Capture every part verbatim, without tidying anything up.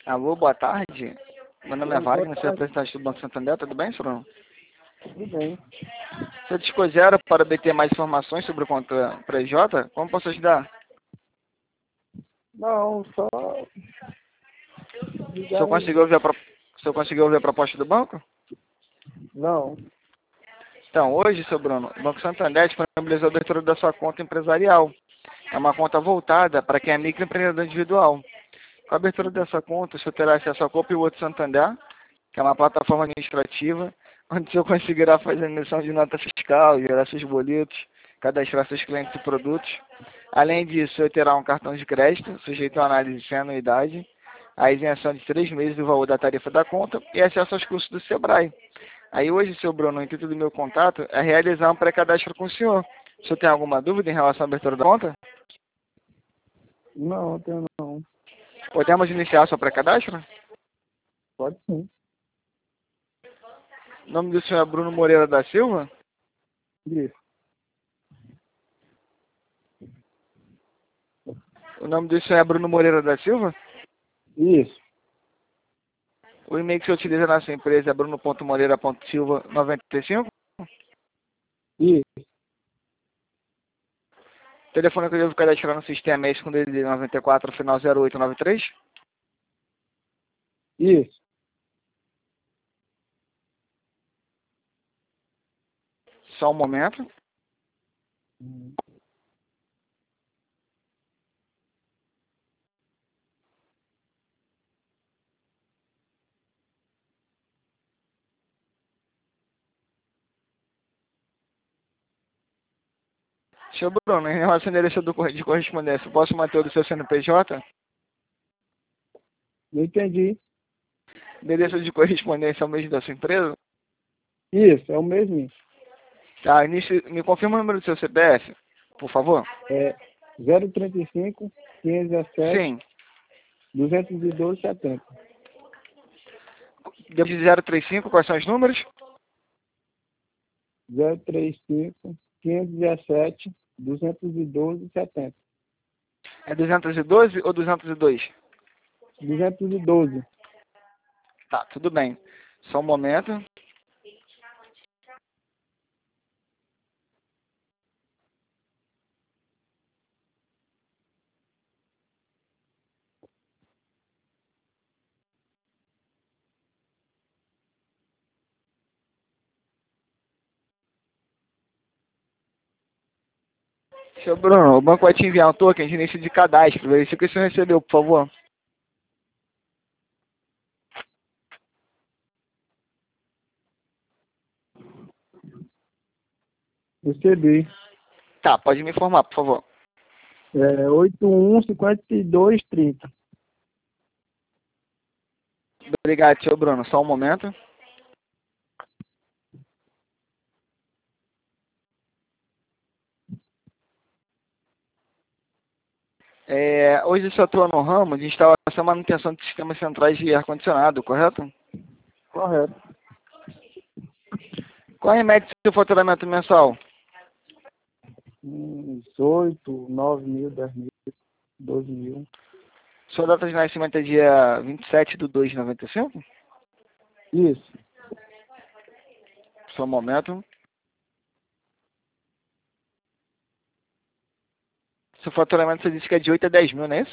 Alô, boa tarde. Meu nome é Oi, boa Wagner, sou tarde. representante do Banco Santander, tudo bem, senhor? Tudo bem? Se eu dispor zero para obter mais informações sobre o conta P J, como posso ajudar? Não, só O senhor ligar conseguiu mesmo. ouvir a, pro... o senhor conseguiu ouvir a proposta do banco? Não. Então, hoje, seu Bruno, o Banco Santander disponibilizou a abertura da sua conta empresarial. É uma conta voltada para quem é microempreendedor individual. Com a abertura dessa conta, o senhor terá acesso ao Copa e Outro Santander, que é uma plataforma administrativa, onde o senhor conseguirá fazer emissão de nota fiscal, gerar seus boletos, cadastrar seus clientes e produtos. Além disso, o senhor terá um cartão de crédito, sujeito à análise sem anuidade, a isenção de três meses do valor da tarifa da conta e acesso aos cursos do Sebrae. Aí hoje, seu Bruno, o intuito do meu contato é realizar um pré-cadastro com o senhor. O senhor tem alguma dúvida em relação à abertura da conta? Não, tenho não. Podemos iniciar seu pré-cadastro? Pode sim. O nome do senhor é Bruno Moreira da Silva? Isso. O nome do senhor é Bruno Moreira da Silva? Isso. O e-mail que você utiliza na sua empresa é bruno ponto moreira ponto silva noventa e cinco? Isso. O telefone que eu devo cadastrar no sistema é esse com D D D noventa e quatro, final zero oito nove três? Isso. Só um momento. Hum. Senhor Bruno, em relação ao endereço do correio de correspondência, posso manter o do seu C N P J? Não entendi. Endereço de correspondência é o mesmo da sua empresa? Isso, é o mesmo. Tá, início, me confirma o número do seu C P F, por favor. É zero trinta e cinco, quinhentos e dezessete, Sim. duzentos e doze, setenta. Depois de zero trinta e cinco, quais são os números? zero trinta e cinco, quinhentos e dezessete, duzentos e doze, setenta. É duzentos e doze ou duzentos e dois? duzentos e doze. Tá, tudo bem. Só um momento. Seu Bruno, o banco vai te enviar um token de início de cadastro. Verifique se você recebeu, por favor. Recebi. Tá, pode me informar, por favor. É oitenta e um, cinquenta e dois, trinta. Obrigado, seu Bruno. Só um momento. É, hoje você atua no ramo de instalação e manutenção de sistemas centrais de ar-condicionado, correto? Correto. Qual é a média do seu faturamento mensal? Uns oito, nove mil, dez mil, doze mil. Sua data de nascimento é dia vinte e sete de dois de noventa e cinco? Isso. Só um momento. Seu faturamento você disse que é de oito a dez mil, não é isso?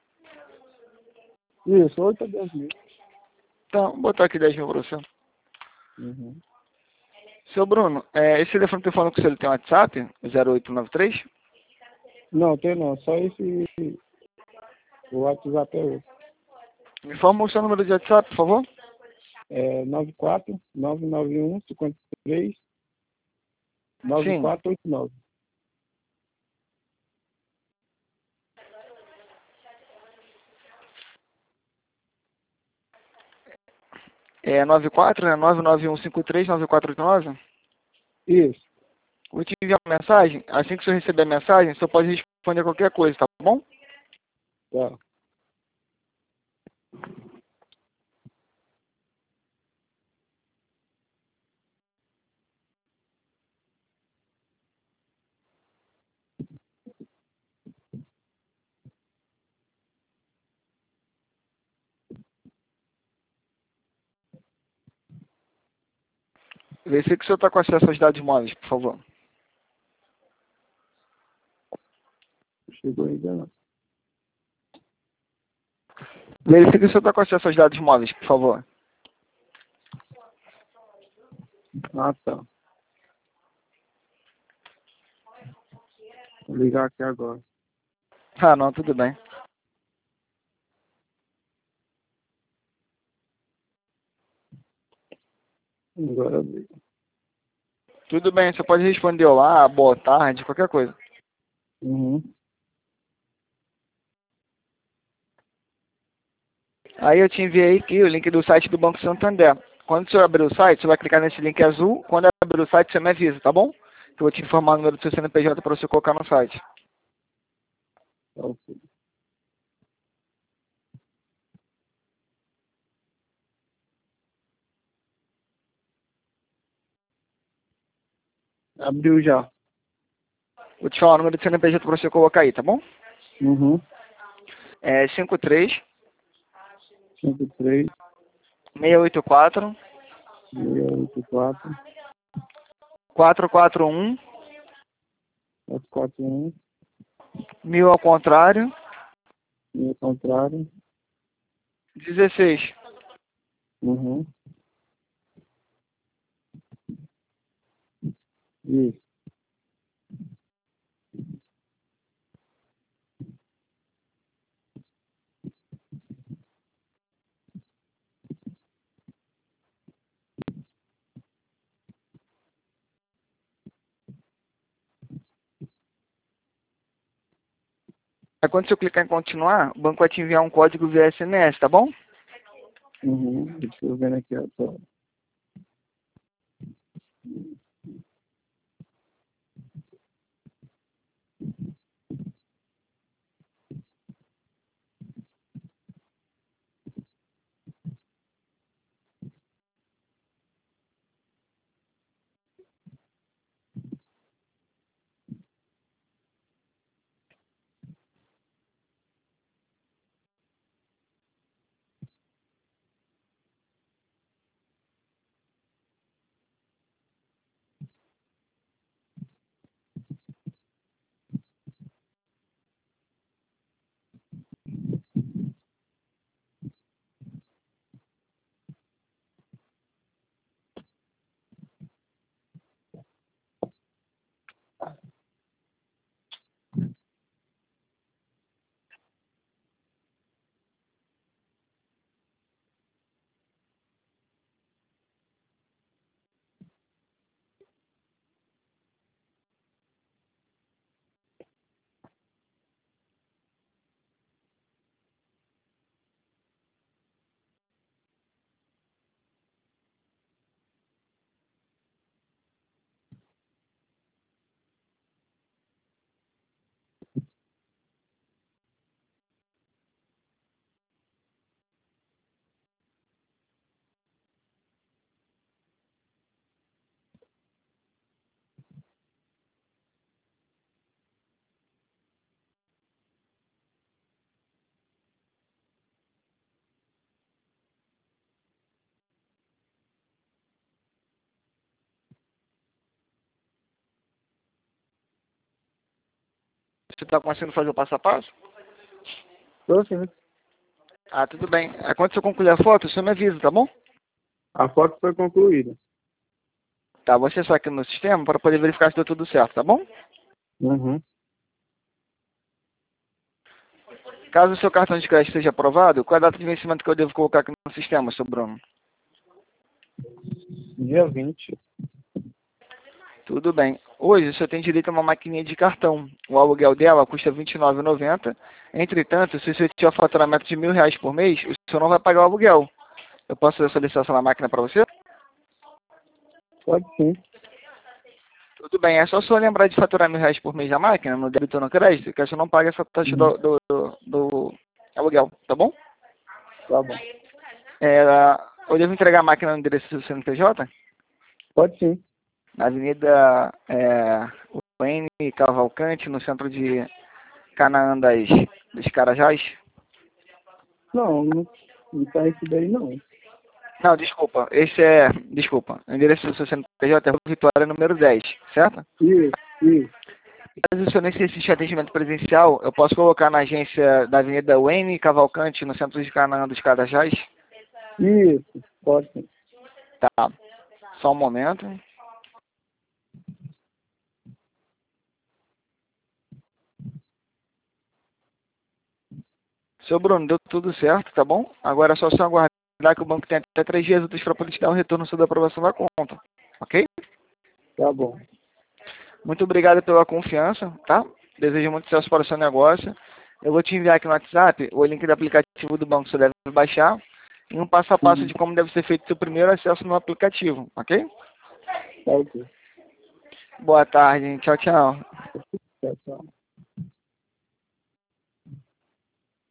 Isso, oito a dez mil. Então, vou botar aqui dez mil para você. Uhum. Seu Bruno, é, esse telefone que eu tô falando com você, ele tem WhatsApp? zero oito nove três? Não, tem não. Só esse. O WhatsApp é outro. Me informa o seu número de WhatsApp, por favor. É nove quatro nove nove um cinco três nove Sim. quatro oito nove. É nove quatro, né? nove nove um cinco três nove quatro oito nove. Isso. Vou te enviar uma mensagem. Assim que você receber a mensagem, você pode responder qualquer coisa, tá bom? Tá. Verifique se o senhor está com acesso aos dados móveis, por favor. Chegou ainda não. Verifique se o senhor está com acesso aos dados móveis, por favor. Ah, tá. Vou ligar aqui agora. Ah, não, tudo bem. Agora eu ligo. Tudo bem, você pode responder olá, boa tarde, qualquer coisa. Uhum. Aí eu te enviei aqui o link do site do Banco Santander. Quando você abrir o site, você vai clicar nesse link azul. Quando abrir o site, você me avisa, tá bom? Que eu vou te informar o número do seu C N P J para você colocar no site. Tá, ok. Abriu já. Vou te falar o número do C N P J para você colocar aí, tá bom? Uhum. É cinco três, cinco três, seis oito quatro, seis oito quatro, quatro quatro um, quatro quatro um, mil ao contrário, e ao contrário. dezesseis. Uhum. Isso. Aí quando você clicar em continuar, o banco vai te enviar um código via S M S, tá bom? Uhum. Deixa eu ver aqui agora. Você está conseguindo fazer o passo a passo? Tô sim. Ah, tudo bem. Aí quando você concluir a foto, você me avisa, tá bom? A foto foi concluída. Tá, você só aqui no sistema para poder verificar se deu tudo certo, tá bom? Uhum. Caso o seu cartão de crédito seja aprovado, qual é a data de vencimento que eu devo colocar aqui no sistema, seu Bruno? Dia vinte. Tudo bem. Hoje o senhor tem direito a uma maquininha de cartão. O aluguel dela custa vinte e nove reais e noventa centavos. Entretanto, se você tiver faturamento de mil reais por mês, o senhor não vai pagar o aluguel. Eu posso fazer essa licença na máquina para você? Pode sim. Tudo bem. É só o senhor lembrar de faturar mil reais por mês na máquina, no débito ou no crédito, que o senhor não paga essa taxa Uhum. do, do, do, do aluguel, tá bom? Tá bom. É, eu devo entregar a máquina no endereço do C N P J? Pode sim. Na Avenida é, Wayne Cavalcante, no centro de Canaã das, dos Carajás. Não, não, não tá isso daí não. Não, desculpa. Esse é... Desculpa. O endereço do seu C N P J é Vitória número dez, certo? Isso, isso. Caso o senhor necessite de atendimento presencial, eu posso colocar na agência da Avenida Wayne Cavalcante, no centro de Canaã dos Carajás? Isso, pode sim. Tá. Só um momento. Seu Bruno, deu tudo certo, tá bom? Agora é só o senhor aguardar que o banco tem até três dias úteis para poder te dar o retorno sobre a aprovação da conta. Ok? Tá bom. Muito obrigado pela confiança, tá? Desejo muito sucesso para o seu negócio. Eu vou te enviar aqui no WhatsApp o link do aplicativo do banco que você deve baixar e um passo a passo Uhum. de como deve ser feito seu primeiro acesso no aplicativo, ok? Tá ok. Boa tarde, tchau, tchau. Tchau, tchau.